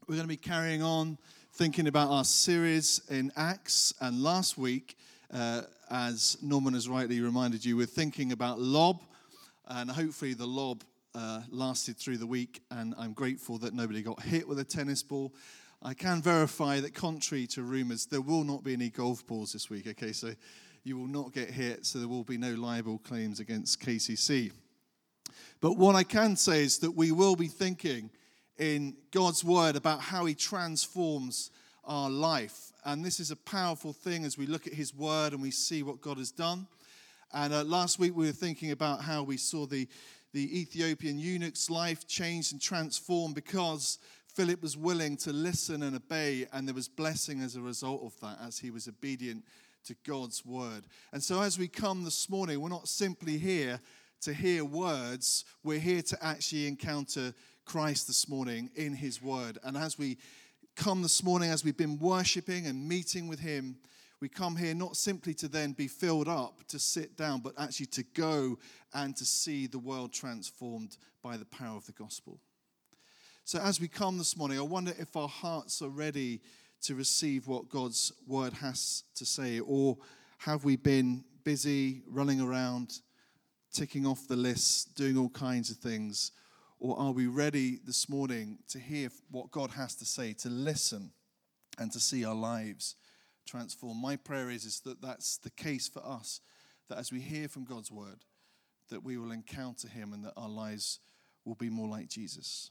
We're going to be carrying on thinking about our series in Acts. And last week, as Norman has rightly reminded you, we're thinking about lob. And hopefully the lob lasted through the week. And I'm grateful that nobody got hit with a tennis ball. I can verify that contrary to rumors, there will not be any golf balls this week. Okay, so you will not get hit. So there will be no libel claims against KCC. But what I can say is that we will be thinking in God's word about how he transforms our life. And this is a powerful thing as we look at his word and we see what God has done. And last week we were thinking about how we saw the Ethiopian eunuch's life changed and transformed because Philip was willing to listen and obey, and there was blessing as a result of that as he was obedient to God's word. And so as we come this morning, we're not simply here to hear words, we're here to actually encounter Christ this morning in his word. And as we come this morning, as we've been worshiping and meeting with him, we come here not simply to then be filled up, to sit down, but actually to go and to see the world transformed by the power of the gospel. So as we come this morning, I wonder if our hearts are ready to receive what God's word has to say, or have we been busy running around, ticking off the list, doing all kinds of things? Or are we ready this morning to hear what God has to say, to listen and to see our lives transformed? My prayer is that that's the case for us, that as we hear from God's word, that we will encounter him and that our lives will be more like Jesus.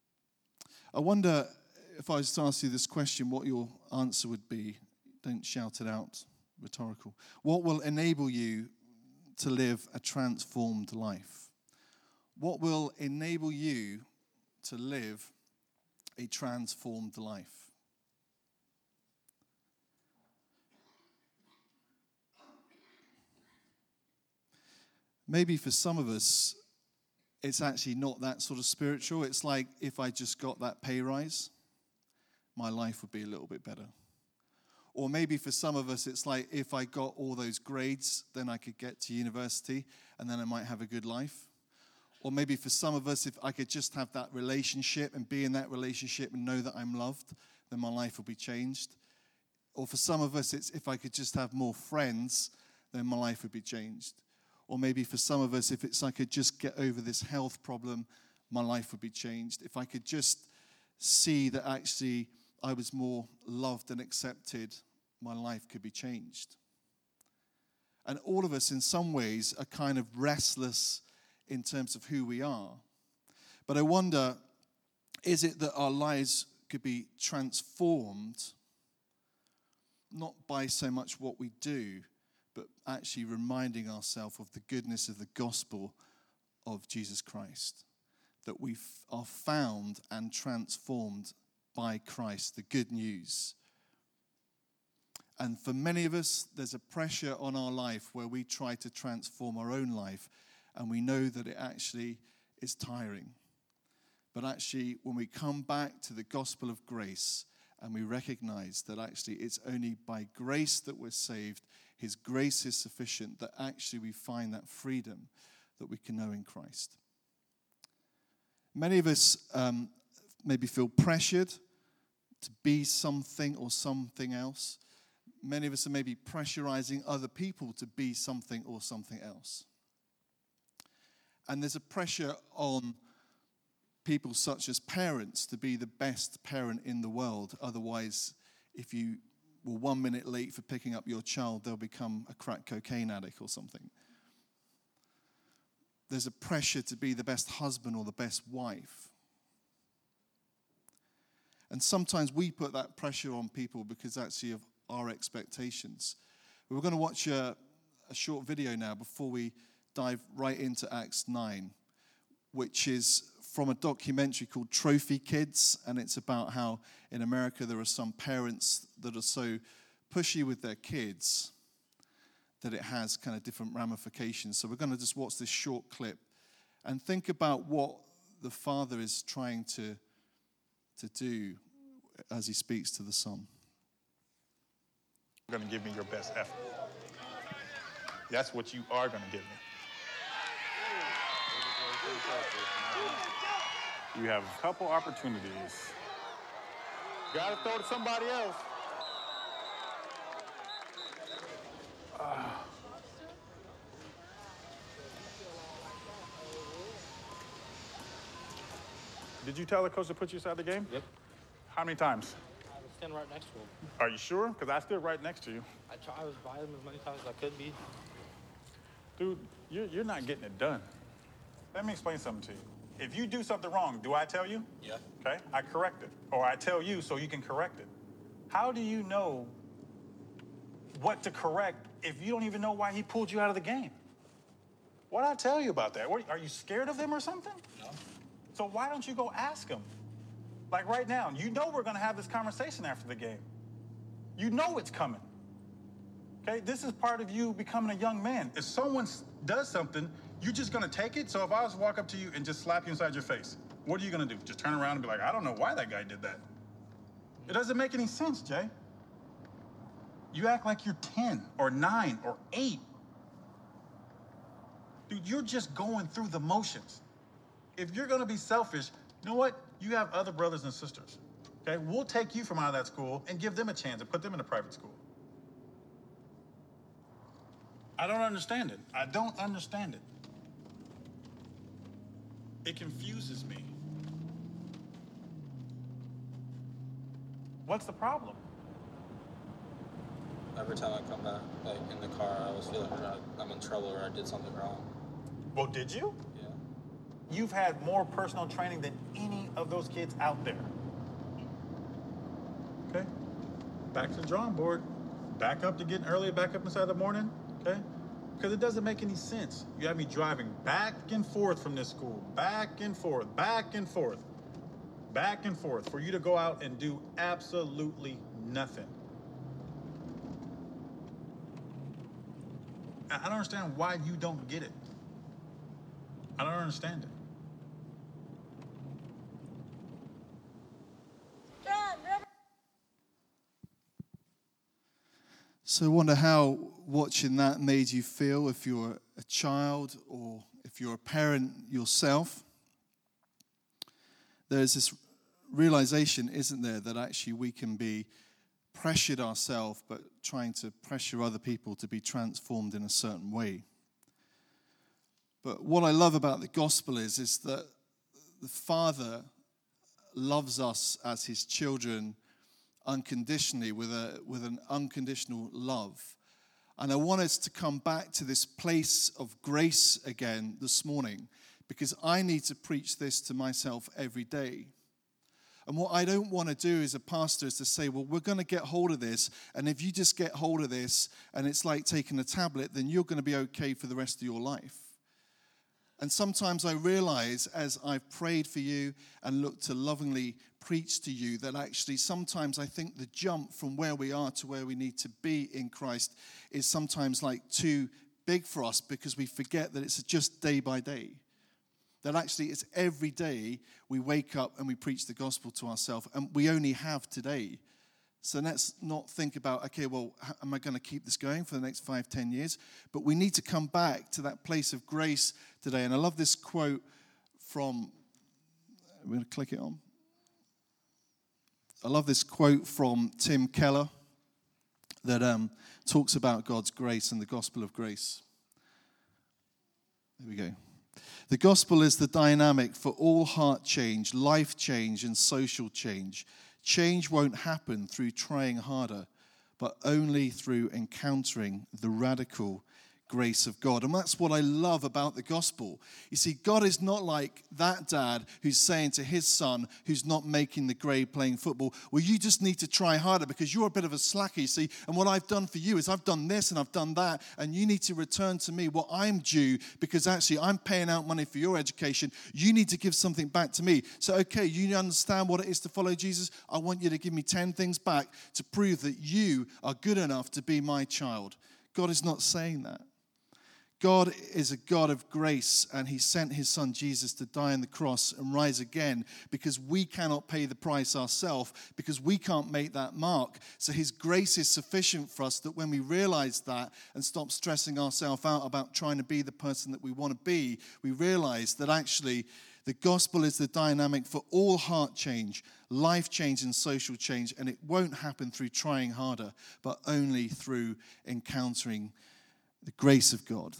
I wonder if I was to ask you this question, what your answer would be. Don't shout it out, rhetorical. What will enable you to live a transformed life? What will enable you to live a transformed life? Maybe for some of us, it's actually not that sort of spiritual. It's like, if I just got that pay rise, my life would be a little bit better. Or maybe for some of us, it's like, if I got all those grades, then I could get to university and then I might have a good life. Or maybe for some of us, if I could just have that relationship and be in that relationship and know that I'm loved, then my life will be changed. Or for some of us, it's if I could just have more friends, then my life would be changed. Or maybe for some of us, if it's I could just get over this health problem, my life would be changed. If I could just see that actually I was more loved and accepted, my life could be changed. And all of us in some ways are kind of restless in terms of who we are. But I wonder, is it that our lives could be transformed, not by so much what we do, but actually reminding ourselves of the goodness of the gospel of Jesus Christ, that we are found and transformed by Christ, the good news. And for many of us, there's a pressure on our life where we try to transform our own life, and we know that it actually is tiring. But actually, when we come back to the gospel of grace and we recognize that actually it's only by grace that we're saved, his grace is sufficient, that actually we find that freedom that we can know in Christ. Many of us maybe feel pressured to be something or something else. Many of us are maybe pressurizing other people to be something or something else. And there's a pressure on people such as parents to be the best parent in the world. Otherwise, if you were 1 minute late for picking up your child, they'll become a crack cocaine addict or something. There's a pressure to be the best husband or the best wife. And sometimes we put that pressure on people because actually of our expectations. We're going to watch a short video now before we dive right into Acts 9, which is from a documentary called Trophy Kids, and it's about how in America there are some parents that are so pushy with their kids that it has kind of different ramifications. So we're going to just watch this short clip and think about what the father is trying to do as he speaks to the son. You're going to give me your best effort. That's what you are going to give me. You have a couple opportunities Gotta throw to somebody else. Did you tell the coach to put you aside the game? Yep. How many times? I was standing right next to him. Are you sure? Because I stood right next to you. I was by him as many times as I could be. Dude, you're not getting it done. Let me explain something to you. If you do something wrong, do I tell you? Yeah. Okay, I correct it. Or I tell you so you can correct it. How do you know what to correct if you don't even know why he pulled you out of the game? What'd I tell you about that? Are you scared of him or something? No. So why don't you go ask him? Like right now, you know we're gonna have this conversation after the game. You know it's coming. Okay, this is part of you becoming a young man. If someone does something, you're just gonna take it? So if I was to walk up to you and just slap you inside your face, what are you gonna do? Just turn around and be like, I don't know why that guy did that. It doesn't make any sense, Jay. You act like you're 10 or 9 or 8. Dude, you're just going through the motions. If you're gonna be selfish, you know what? You have other brothers and sisters, okay? We'll take you from out of that school and give them a chance and put them in a private school. I don't understand it. I don't understand it. It confuses me. What's the problem? Every time I come back, like in the car, I always feel like I'm in trouble or I did something wrong. Well, did you? Yeah. You've had more personal training than any of those kids out there. Okay? Back to the drawing board. Back up to getting early, back up inside the morning, okay? Because it doesn't make any sense. You have me driving back and forth from this school, back and forth, back and forth, back and forth, for you to go out and do absolutely nothing. I don't understand why you don't get it. I don't understand it. So I wonder how watching that made you feel if you're a child or if you're a parent yourself. There's this realization, isn't there, that actually we can be pressured ourselves, but trying to pressure other people to be transformed in a certain way. But what I love about the gospel is that the Father loves us as his children unconditionally, with an unconditional love. And I want us to come back to this place of grace again this morning, because I need to preach this to myself every day. And what I don't want to do as a pastor is to say, well, we're going to get hold of this, and if you just get hold of this and it's like taking a tablet, then you're going to be okay for the rest of your life. And sometimes I realize, as I've prayed for you and looked to lovingly preach to you, that actually sometimes I think the jump from where we are to where we need to be in Christ is sometimes like too big for us, because we forget that it's just day by day. That actually it's every day we wake up and we preach the gospel to ourselves, and we only have today. So let's not think about, okay, well, am I going to keep this going for the next 5-10 years? But we need to come back to that place of grace today. And I love this quote from, we're going to click it on. I love this quote from Tim Keller that talks about God's grace and the gospel of grace. There we go. The gospel is the dynamic for all heart change, life change, and social change. Change won't happen through trying harder, but only through encountering the radical grace of God. And that's what I love about the gospel. You see, God is not like that dad who's saying to his son who's not making the grade playing football, well, you just need to try harder because you're a bit of a slacker, you see. And what I've done for you is I've done this and I've done that, and you need to return to me what I'm due, because actually I'm paying out money for your education. You need to give something back to me. So, okay, you understand what it is to follow Jesus? I want you to give me 10 things back to prove that you are good enough to be my child. God is not saying that. God is a God of grace, and he sent his son Jesus to die on the cross and rise again, because we cannot pay the price ourselves, because we can't make that mark. So his grace is sufficient for us, that when we realize that and stop stressing ourselves out about trying to be the person that we want to be, we realize that actually The gospel is the dynamic for all heart change, life change, and social change, and it won't happen through trying harder, but only through encountering the grace of God.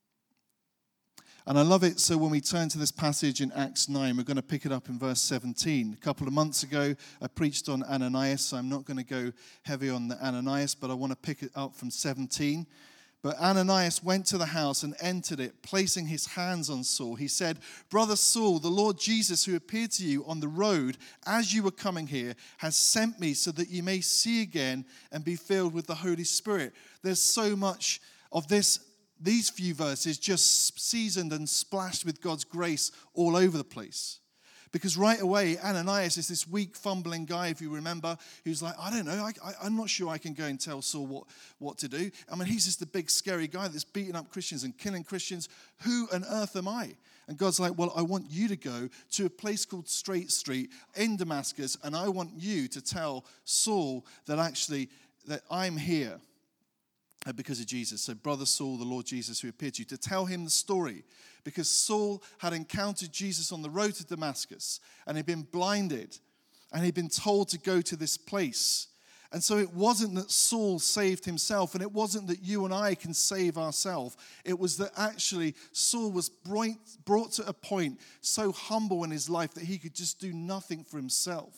And I love it. So when we turn to this passage in Acts 9, we're going to pick it up in verse 17. A couple of months ago, I preached on Ananias, so I'm not going to go heavy on the Ananias, but I want to pick it up from 17. But Ananias went to the house and entered it, placing his hands on Saul. He said, "Brother Saul, the Lord Jesus, who appeared to you on the road as you were coming here, has sent me so that you may see again and be filled with the Holy Spirit." There's so much of these few verses just seasoned and splashed with God's grace all over the place. Because right away, Ananias is this weak, fumbling guy, if you remember, who's like, I don't know, I'm not sure I can go and tell Saul what to do. I mean, he's just a big, scary guy that's beating up Christians and killing Christians. Who on earth am I? And God's like, well, I want you to go to a place called Straight Street in Damascus, and I want you to tell Saul that I'm here. Because of Jesus. So brother Saul, the Lord Jesus who appeared to you, to tell him the story. Because Saul had encountered Jesus on the road to Damascus and he'd been blinded and he'd been told to go to this place. And so it wasn't that Saul saved himself, and it wasn't that you and I can save ourselves. It was that actually Saul was brought to a point so humble in his life that he could just do nothing for himself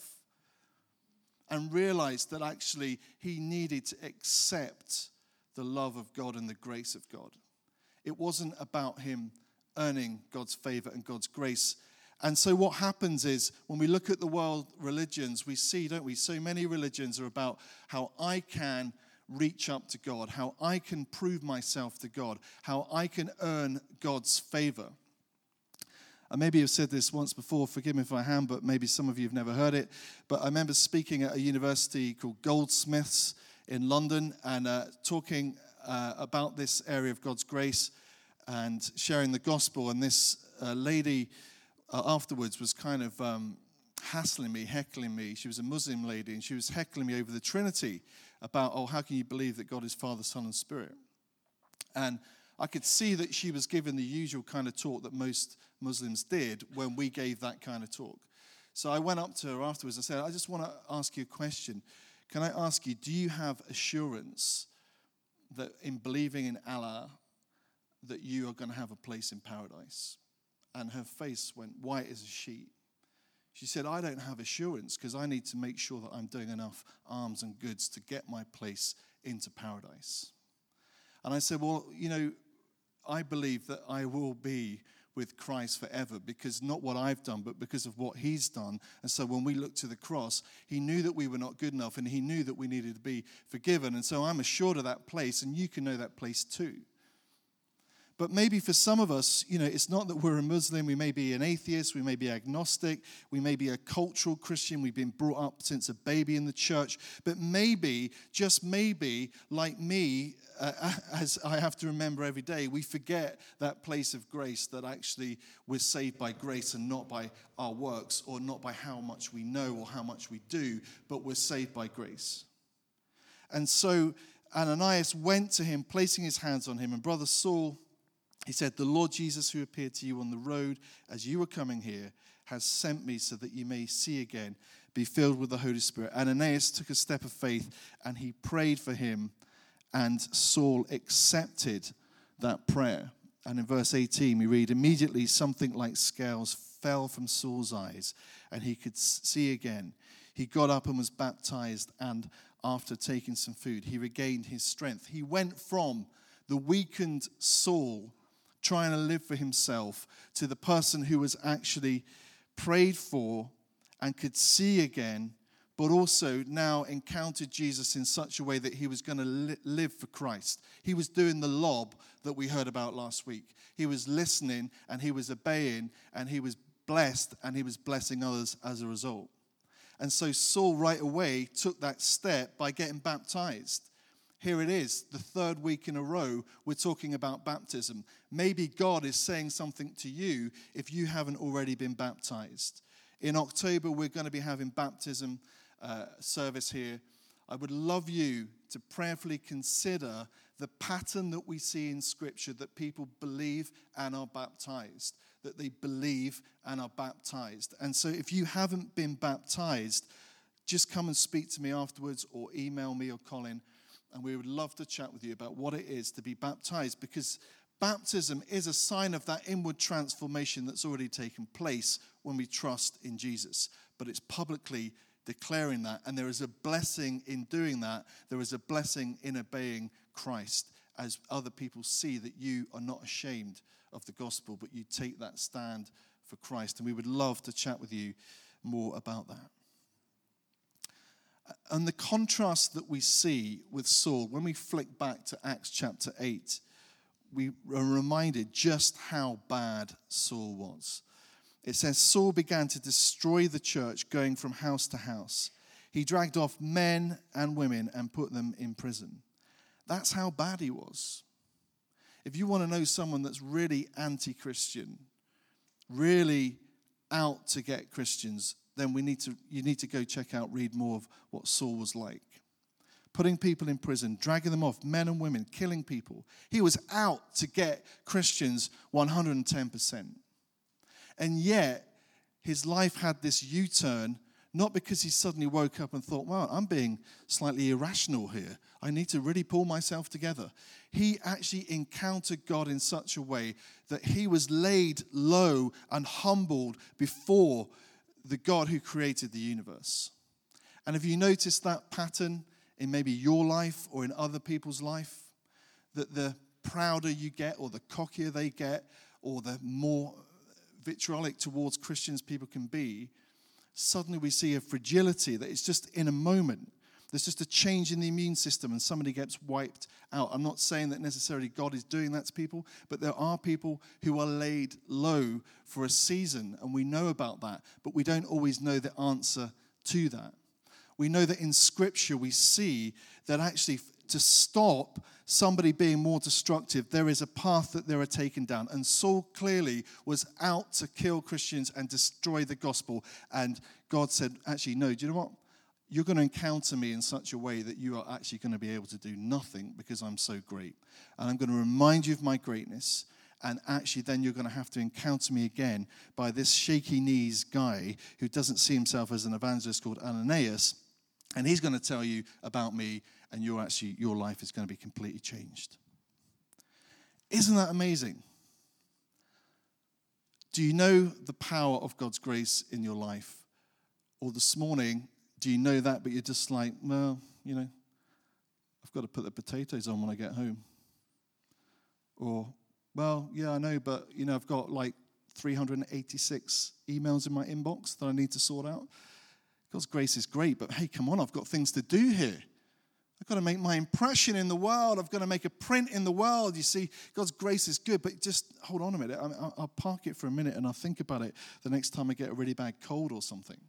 and realized that actually he needed to accept the love of God and the grace of God. It wasn't about him earning God's favor and God's grace. And so what happens is when we look at the world religions, we see, don't we, so many religions are about how I can reach up to God, how I can prove myself to God, how I can earn God's favor. And maybe I've said this once before, forgive me if I am, but maybe some of you have never heard it. But I remember speaking at a university called Goldsmiths in London and talking about this area of God's grace and sharing the gospel. And this lady afterwards was kind of hassling me, heckling me. She was a Muslim lady, and she was heckling me over the Trinity about, how can you believe that God is Father, Son, and Spirit? And I could see that she was giving the usual kind of talk that most Muslims did when we gave that kind of talk. So I went up to her afterwards and said, I just want to ask you a question. Can I ask you, do you have assurance that in believing in Allah, that you are going to have a place in paradise? And her face went white as a sheet. She said, I don't have assurance because I need to make sure that I'm doing enough alms and goods to get my place into paradise. And I said, well, I believe that I will be with Christ forever, because not what I've done, but because of what he's done. And so when we look to the cross, he knew that we were not good enough, and he knew that we needed to be forgiven. And so I'm assured of that place, and you can know that place too. But maybe for some of us, it's not that we're a Muslim. We may be an atheist. We may be agnostic. We may be a cultural Christian. We've been brought up since a baby in the church. But maybe, just maybe, like me, as I have to remember every day, we forget that place of grace, that actually we're saved by grace and not by our works, or not by how much we know or how much we do, but we're saved by grace. And so Ananias went to him, placing his hands on him, and brother Saul, he said, the Lord Jesus who appeared to you on the road as you were coming here has sent me so that you may see again, be filled with the Holy Spirit. Ananias took a step of faith and he prayed for him, and Saul accepted that prayer. And in verse 18 we read, immediately something like scales fell from Saul's eyes and he could see again. He got up and was baptized, and after taking some food, he regained his strength. He went from the weakened Saul trying to live for himself to the person who was actually prayed for and could see again, but also now encountered Jesus in such a way that he was going to live for Christ. He was doing the lob that we heard about last week. He was listening and he was obeying, and he was blessed and he was blessing others as a result. And so Saul right away took that step by getting baptized. Here it is, the third week in a row, we're talking about baptism. Maybe God is saying something to you if you haven't already been baptized. In October, we're going to be having baptism service here. I would love you to prayerfully consider the pattern that we see in Scripture, that people believe and are baptized. that they believe and are baptized. And so if you haven't been baptized, just come and speak to me afterwards or email me or Colin, and we would love to chat with you about what it is to be baptized, because baptism is a sign of that inward transformation that's already taken place when we trust in Jesus. But it's publicly declaring that, and there is a blessing in doing that. There is a blessing in obeying Christ as other people see that you are not ashamed of the gospel, but you take that stand for Christ. And we would love to chat with you more about that. And the contrast that we see with Saul, when we flick back to Acts chapter 8, we are reminded just how bad Saul was. It says, Saul began to destroy the church, going from house to house. He dragged off men and women and put them in prison. That's how bad he was. If you want to know someone that's really anti-Christian, really out to get Christians, then you need to go read more of what Saul was like. Putting people in prison, dragging them off, men and women, killing people. He was out to get Christians 110%. And yet, his life had this U-turn, not because he suddenly woke up and thought, well, I'm being slightly irrational here. I need to really pull myself together. He actually encountered God in such a way that he was laid low and humbled before the God who created the universe. And have you noticed that pattern in maybe your life or in other people's life? That the prouder you get, or the cockier they get, or the more vitriolic towards Christians people can be, suddenly we see a fragility that is just in a moment. There's just a change in the immune system and somebody gets wiped out. I'm not saying that necessarily God is doing that to people, but there are people who are laid low for a season, and we know about that, but we don't always know the answer to that. We know that in Scripture we see that actually to stop somebody being more destructive, there is a path that they are taken down. And Saul clearly was out to kill Christians and destroy the gospel. And God said, actually, no, do you know what? You're going to encounter me in such a way that you are actually going to be able to do nothing because I'm so great. And I'm going to remind you of my greatness. And actually then you're going to have to encounter me again by this shaky knees guy who doesn't see himself as an evangelist called Ananias. And he's going to tell you about me, and your life is going to be completely changed. Isn't that amazing? Do you know the power of God's grace in your life? Or this morning, do you know that, but you're just like, well, I've got to put the potatoes on when I get home. Or, well, yeah, I know, but, I've got like 386 emails in my inbox that I need to sort out. God's grace is great, but hey, come on, I've got things to do here. I've got to make my impression in the world. I've got to make a print in the world. You see, God's grace is good, but just hold on a minute. I'll park it for a minute and I'll think about it the next time I get a really bad cold or something.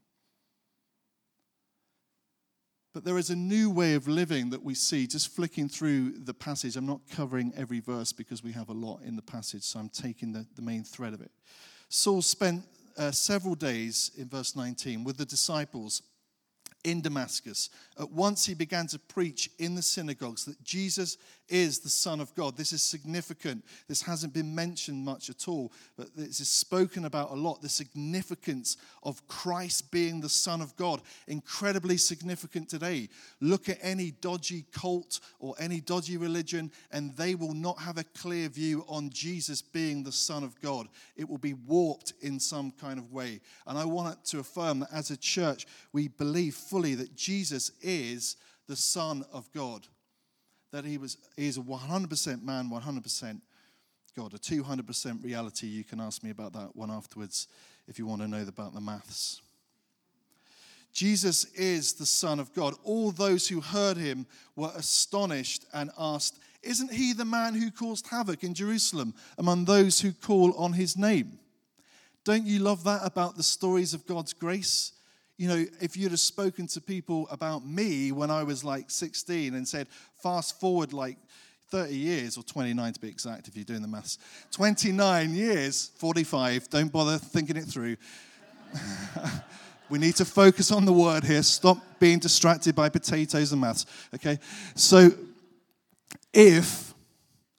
But there is a new way of living that we see, just flicking through the passage. I'm not covering every verse because we have a lot in the passage, so I'm taking the main thread of it. Saul spent several days, in verse 19, with the disciples in Damascus. At once he began to preach in the synagogues that Jesus is the Son of God. This is significant. This hasn't been mentioned much at all, but this is spoken about a lot. The significance of Christ being the Son of God. Incredibly significant today. Look at any dodgy cult or any dodgy religion, and they will not have a clear view on Jesus being the Son of God. It will be warped in some kind of way. And I want to affirm that as a church, we believe fully that Jesus is the Son of God. That he is a 100% man, 100% God, a 200% reality. You can ask me about that one afterwards if you want to know about the maths. Jesus is the Son of God. All those who heard him were astonished and asked, isn't he the man who caused havoc in Jerusalem among those who call on his name? Don't you love that about the stories of God's grace? If you'd have spoken to people about me when I was like 16 and said, fast forward like 30 years, or 29 to be exact if you're doing the maths, 29 years, 45, don't bother thinking it through. We need to focus on the word here. Stop being distracted by potatoes and maths, okay? So if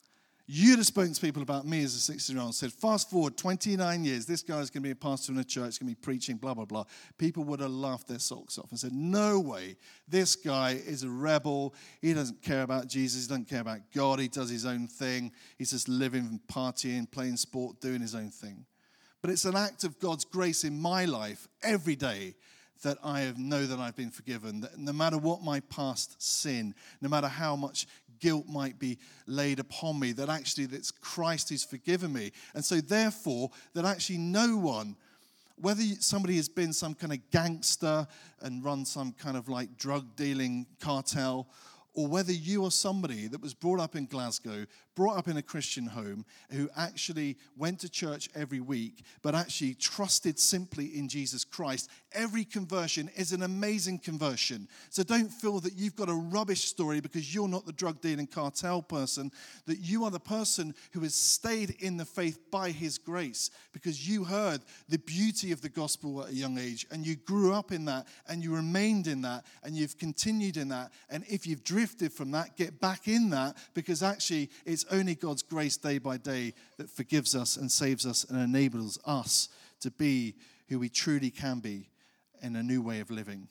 You'd have spoken to people about me as a 16-year-old and said, fast forward 29 years, this guy's going to be a pastor in a church, going to be preaching, blah, blah, blah. People would have laughed their socks off and said, no way, this guy is a rebel. He doesn't care about Jesus. He doesn't care about God. He does his own thing. He's just living, partying, playing sport, doing his own thing. But it's an act of God's grace in my life every day that I know that I've been forgiven, that no matter what my past sin, no matter how much guilt might be laid upon me, that actually it's Christ who's forgiven me. And so therefore, that actually no one, whether somebody has been some kind of gangster and run some kind of like drug dealing cartel, or whether you are somebody that was brought up in Glasgow, brought up in a Christian home, who actually went to church every week, but actually trusted simply in Jesus Christ, every conversion is an amazing conversion. So don't feel that you've got a rubbish story because you're not the drug dealing cartel person, that you are the person who has stayed in the faith by his grace because you heard the beauty of the gospel at a young age and you grew up in that and you remained in that and you've continued in that. And if you've drifted from that, get back in that, because actually it's only God's grace day by day that forgives us and saves us and enables us to be who we truly can be in a new way of living.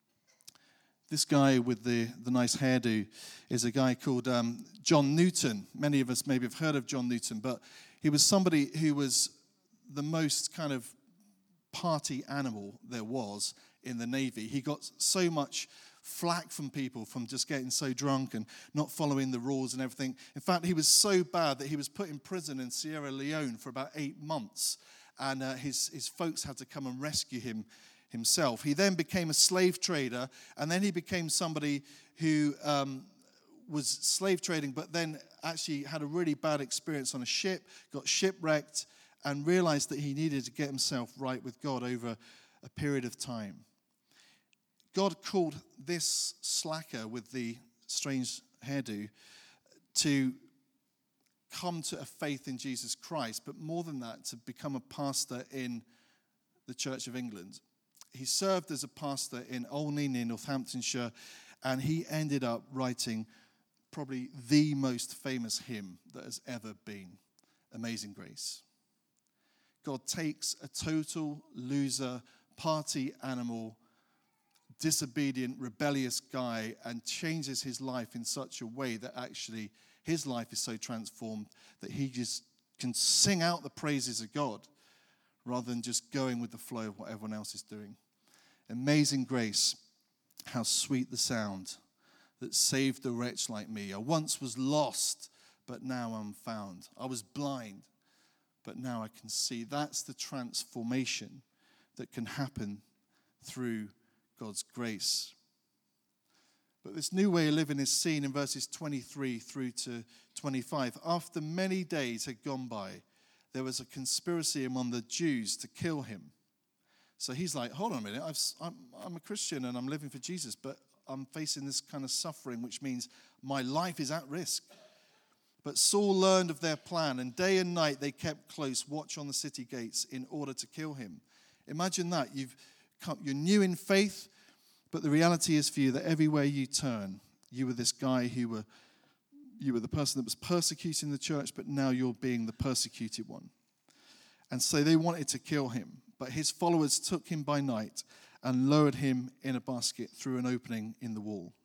This guy with the nice hairdo is a guy called John Newton. Many of us maybe have heard of John Newton, but he was somebody who was the most kind of party animal there was in the Navy. He got so much flack from people from just getting so drunk and not following the rules and everything. In fact, he was so bad that he was put in prison in Sierra Leone for about 8 months, and his folks had to come and rescue him himself. He then became a slave trader, and then he became somebody who was slave trading, but then actually had a really bad experience on a ship, got shipwrecked, and realized that he needed to get himself right with God over a period of time. God called this slacker with the strange hairdo to come to a faith in Jesus Christ, but more than that, to become a pastor in the Church of England. He served as a pastor in Olney near Northamptonshire, and he ended up writing probably the most famous hymn that has ever been, Amazing Grace. God takes a total loser, party animal, disobedient, rebellious guy and changes his life in such a way that actually his life is so transformed that he just can sing out the praises of God rather than just going with the flow of what everyone else is doing. Amazing grace, how sweet the sound that saved a wretch like me. I once was lost, but now I'm found. I was blind, but now I can see. That's the transformation that can happen through God's grace. But this new way of living is seen in verses 23 through to 25. After many days had gone by, there was a conspiracy among the Jews to kill him. So he's like, hold on a minute, I'm a Christian and I'm living for Jesus, but I'm facing this kind of suffering, which means my life is at risk. But Saul learned of their plan, and day and night they kept close watch on the city gates in order to kill him. Imagine that. You're new in faith, but the reality is for you that everywhere you turn, you were this guy you were the person that was persecuting the church, but now you're being the persecuted one. And so they wanted to kill him, but his followers took him by night and lowered him in a basket through an opening in the wall.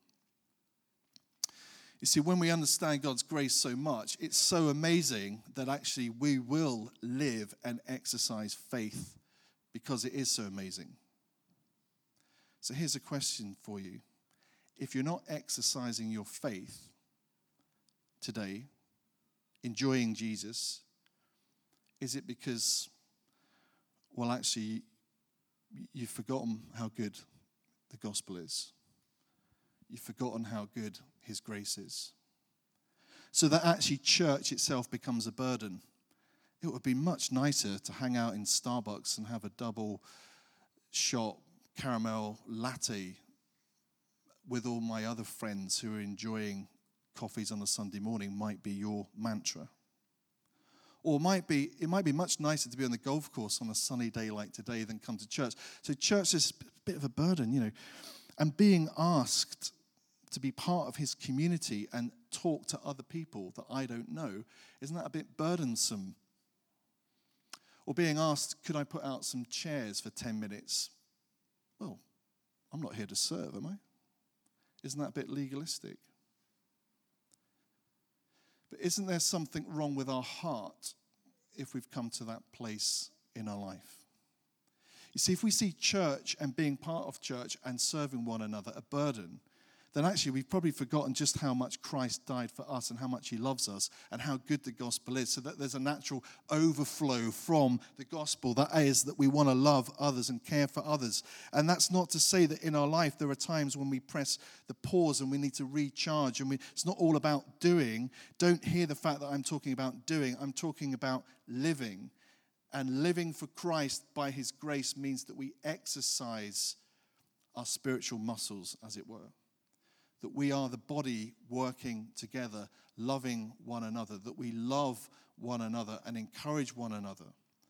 You see, when we understand God's grace so much, it's so amazing that actually we will live and exercise faith because it is so amazing. So here's a question for you. If you're not exercising your faith today, enjoying Jesus, is it because, well, actually, you've forgotten how good the gospel is? You've forgotten how good his grace is. So that actually church itself becomes a burden. It would be much nicer to hang out in Starbucks and have a double shot caramel latte with all my other friends who are enjoying coffees on a Sunday morning might be your mantra. Or it might be much nicer to be on the golf course on a sunny day like today than come to church. So church is a bit of a burden, And being asked to be part of his community and talk to other people that I don't know, isn't that a bit burdensome? Or being asked, could I put out some chairs for 10 minutes? Well, I'm not here to serve, am I? Isn't that a bit legalistic? But isn't there something wrong with our heart if we've come to that place in our life? You see, if we see church and being part of church and serving one another a burden, then actually we've probably forgotten just how much Christ died for us and how much he loves us and how good the gospel is, so that there's a natural overflow from the gospel. That is that we want to love others and care for others. And that's not to say that in our life there are times when we press the pause and we need to recharge, and it's not all about doing. Don't hear the fact that I'm talking about doing. I'm talking about living. And living for Christ by his grace means that we exercise our spiritual muscles, as it were. That we are the body working together, loving one another, that we love one another and encourage one another.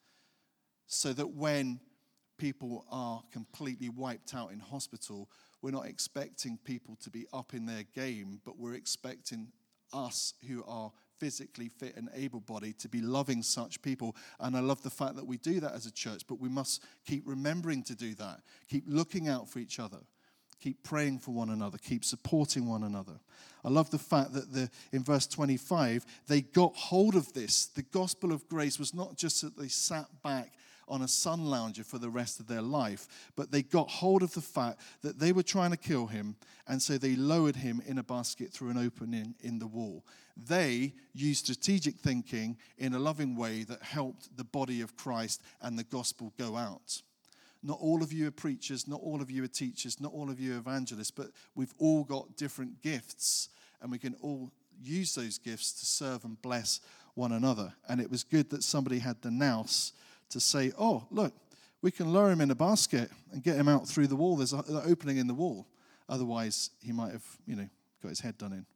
So that when people are completely wiped out in hospital, we're not expecting people to be up in their game, but we're expecting us who are physically fit and able-bodied to be loving such people. And I love the fact that we do that as a church, but we must keep remembering to do that. Keep looking out for each other. Keep praying for one another. Keep supporting one another. I love the fact that in verse 25, they got hold of this. The gospel of grace was not just that they sat back on a sun lounger for the rest of their life, but they got hold of the fact that they were trying to kill him, and so they lowered him in a basket through an opening in the wall. They used strategic thinking in a loving way that helped the body of Christ and the gospel go out. Not all of you are preachers, not all of you are teachers, not all of you are evangelists, but we've all got different gifts, and we can all use those gifts to serve and bless one another. And it was good that somebody had the nous to say, oh, look, we can lower him in a basket and get him out through the wall. There's an opening in the wall. Otherwise, he might have, got his head done in.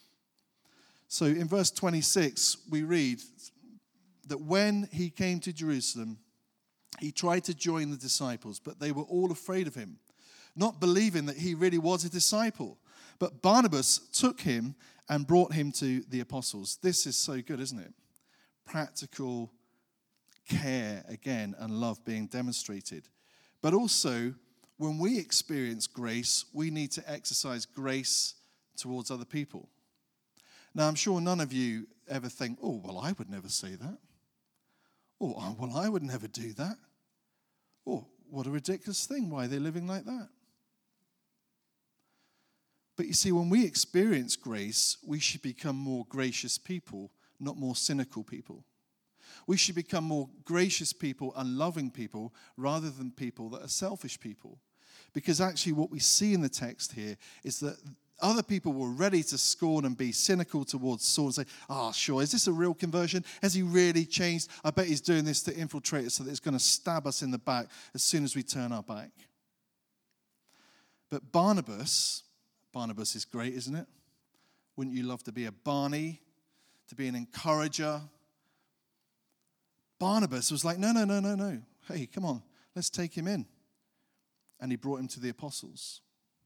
So in verse 26, we read that when he came to Jerusalem, he tried to join the disciples, but they were all afraid of him, not believing that he really was a disciple. But Barnabas took him and brought him to the apostles. This is so good, isn't it? Practical care again and love being demonstrated. But also, when we experience grace, we need to exercise grace towards other people. Now, I'm sure none of you ever think, oh, well, I would never say that. Oh, well, I would never do that. Oh, what a ridiculous thing. Why are they living like that? But you see, when we experience grace, we should become more gracious people, not more cynical people. We should become more gracious people and loving people rather than people that are selfish people. Because actually what we see in the text here is that other people were ready to scorn and be cynical towards Saul and say, sure, is this a real conversion? Has he really changed? I bet he's doing this to infiltrate us so that it's going to stab us in the back as soon as we turn our back. But Barnabas is great, isn't it? Wouldn't you love to be a Barney, to be an encourager? Barnabas was like, no. Hey, come on, let's take him in. And he brought him to the apostles.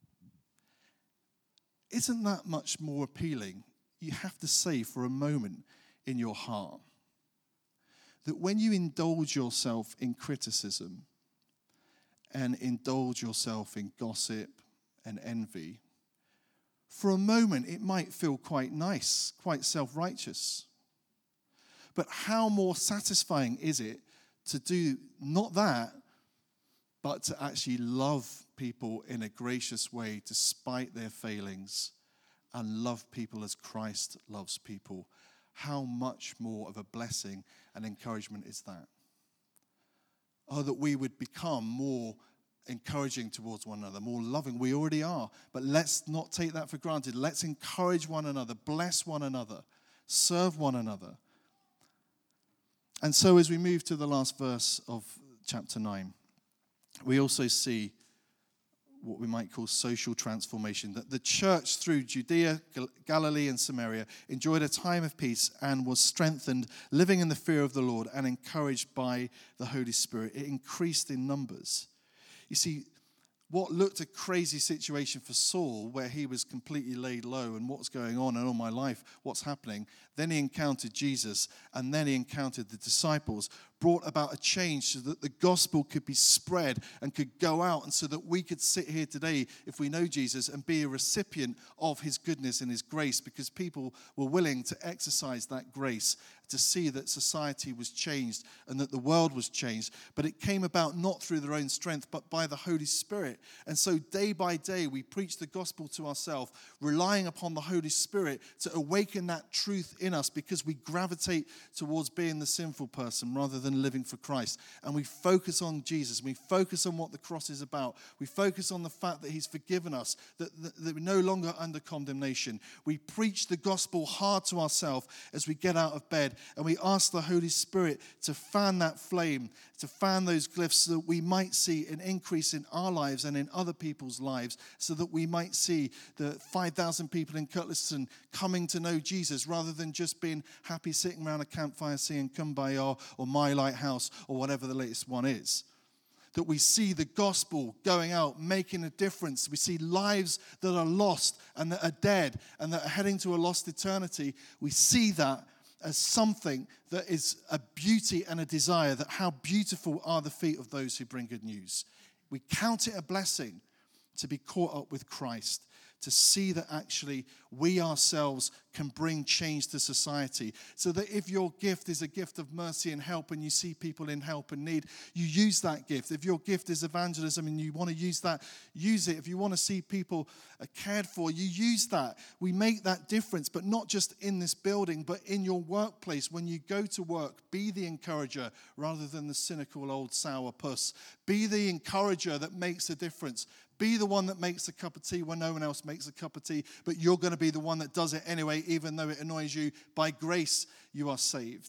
Isn't that much more appealing? You have to say for a moment in your heart that when you indulge yourself in criticism and indulge yourself in gossip and envy, for a moment it might feel quite nice, quite self-righteous. But how more satisfying is it to do not that, but to actually love people in a gracious way despite their failings and love people as Christ loves people? How much more of a blessing and encouragement is that? Oh, that we would become more encouraging towards one another, more loving. We already are, but let's not take that for granted. Let's encourage one another, bless one another, serve one another. And so as we move to the last verse of chapter 9, we also see what we might call social transformation, that the church through Judea, Galilee, and Samaria enjoyed a time of peace and was strengthened, living in the fear of the Lord and encouraged by the Holy Spirit. It increased in numbers. You see, what looked a crazy situation for Saul, where he was completely laid low and what's going on in all my life, what's happening. Then he encountered Jesus, and then he encountered the disciples, brought about a change so that the gospel could be spread and could go out, and so that we could sit here today, if we know Jesus, and be a recipient of his goodness and his grace, because people were willing to exercise that grace to see that society was changed and that the world was changed. But it came about not through their own strength, but by the Holy Spirit. And so day by day, we preach the gospel to ourselves, relying upon the Holy Spirit to awaken that truth in us, because we gravitate towards being the sinful person rather than living for Christ. And we focus on Jesus. We focus on what the cross is about. We focus on the fact that he's forgiven us, that we're no longer under condemnation. We preach the gospel hard to ourselves as we get out of bed, and we ask the Holy Spirit to fan that flame, to fan those glyphs, so that we might see an increase in our lives and in other people's lives, so that we might see the 5,000 people in Cutlaston coming to know Jesus, rather than just being happy sitting around a campfire singing Kumbaya or My Lighthouse or whatever the latest one is. That we see the gospel going out, making a difference. We see lives that are lost and that are dead and that are heading to a lost eternity. We see that as something that is a beauty and a desire, that how beautiful are the feet of those who bring good news. We count it a blessing to be caught up with Christ, to see that actually we ourselves can bring change to society. So that if your gift is a gift of mercy and help, and you see people in help and need, you use that gift. If your gift is evangelism and you want to use that, use it. If you want to see people cared for, you use that. We make that difference, but not just in this building, but in your workplace. When you go to work, be the encourager rather than the cynical old sour puss. Be the encourager that makes a difference. Be the one that makes a cup of tea when no one else makes a cup of tea, but you're going to be the one that does it anyway, even though it annoys you. By grace, you are saved.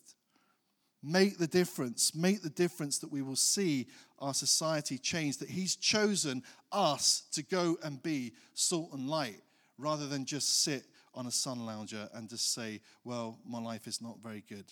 Make the difference. Make the difference that we will see our society change, that he's chosen us to go and be salt and light, rather than just sit on a sun lounger and just say, well, my life is not very good.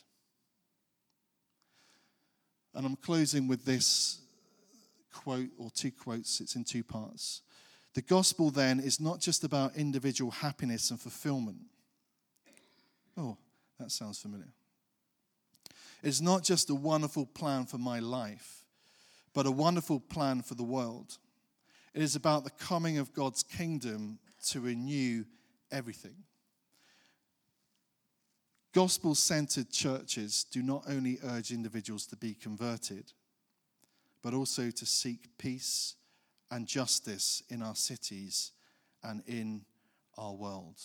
And I'm closing with this quote, or two quotes. It's in two parts. The gospel then is not just about individual happiness and fulfillment. Oh, that sounds familiar. It's not just a wonderful plan for my life, but a wonderful plan for the world. It is about the coming of God's kingdom to renew everything. Gospel-centered churches do not only urge individuals to be converted, but also to seek peace and justice in our cities and in our world.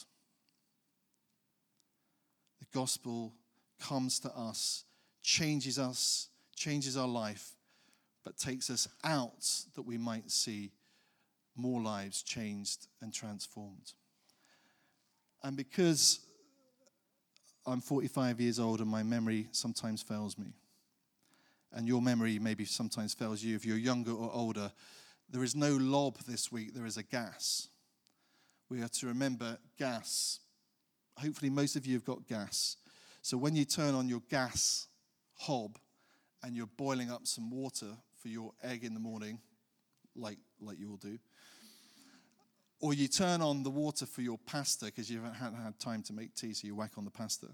The gospel comes to us, changes our life, but takes us out that we might see more lives changed and transformed. And because I'm 45 years old and my memory sometimes fails me, and your memory maybe sometimes fails you if you're younger or older, there is no lob this week, there is a gas. We are to remember gas. Hopefully most of you have got gas. So when you turn on your gas hob and you're boiling up some water for your egg in the morning, like you all do, or you turn on the water for your pasta because you haven't had time to make tea, so you whack on the pasta,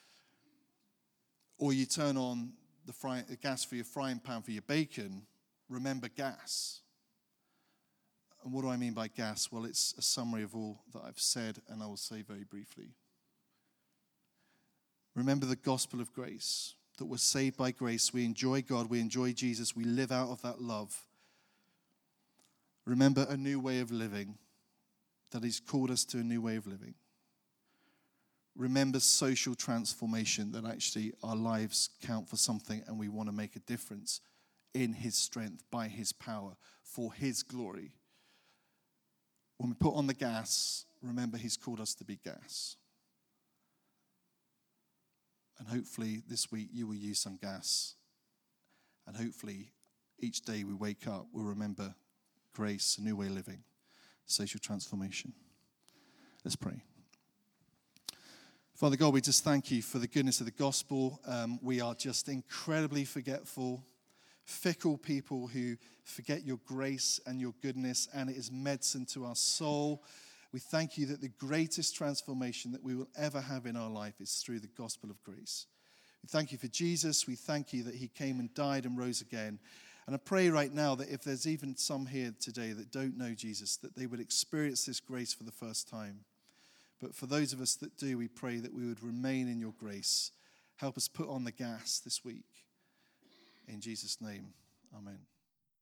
or you turn on the gas for your frying pan for your bacon, remember gas. And what do I mean by gas? Well, it's a summary of all that I've said, and I will say very briefly. Remember the gospel of grace, that we're saved by grace. We enjoy God, we enjoy Jesus, we live out of that love. Remember a new way of living, that he's called us to a new way of living. Remember social transformation, that actually our lives count for something and we want to make a difference in his strength, by his power, for his glory. When we put on the gas, remember he's called us to be gas. And hopefully this week you will use some gas. And hopefully each day we wake up, we'll remember grace, a new way of living, social transformation. Let's pray. Father God, we just thank you for the goodness of the gospel. We are just incredibly forgetful. fickle people who forget your grace and your goodness, and it is medicine to our soul. We thank you that the greatest transformation that we will ever have in our life is through the gospel of grace. We thank you for Jesus. We thank you that he came and died and rose again. And I pray right now that if there's even some here today that don't know Jesus, that they would experience this grace for the first time. But for those of us that do, we pray that we would remain in your grace. Help us put on the gas this week. In Jesus' name, amen.